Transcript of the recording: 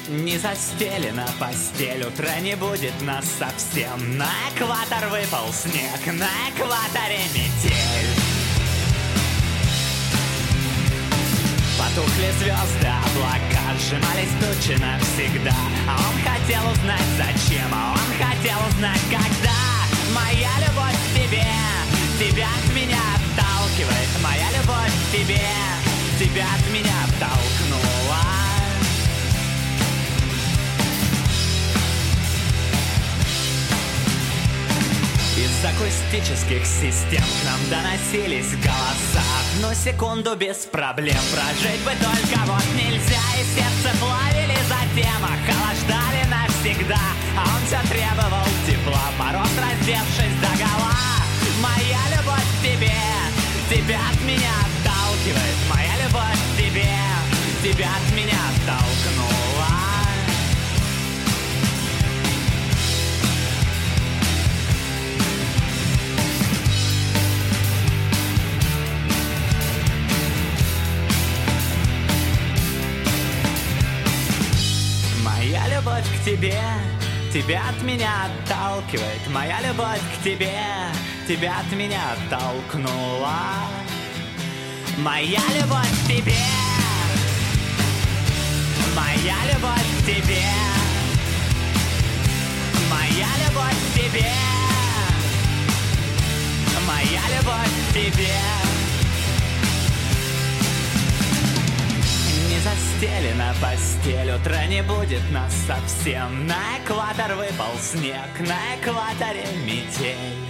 Не застелена постель, утра не будет нас совсем. На экватор выпал снег, на экваторе метель. Потухли звезды, облака сжимались тучи навсегда. А он хотел узнать зачем, а он хотел узнать когда. Моя любовь к тебе, тебя от меня отталкивает. Моя любовь к тебе, тебя от меня оттолкнула. Из акустических систем к нам доносились голоса. Одну секунду без проблем прожить бы только вот нельзя. И сердце плавили затем, охлаждали навсегда. А он все требовал тепла, мороз раздевшись догола. Моя любовь к тебе, тебя от меня отталкивает. Моя любовь к тебе, тебя от меня оттолкнула. Моя любовь к тебе, тебя от меня отталкивает. Моя любовь к тебе, тебя от меня оттолкнула. Моя любовь к тебе, моя любовь к тебе, моя любовь к тебе, моя любовь к тебе. Не застелена постель, утра не будет нас совсем. На экватор выпал снег, на экваторе метель.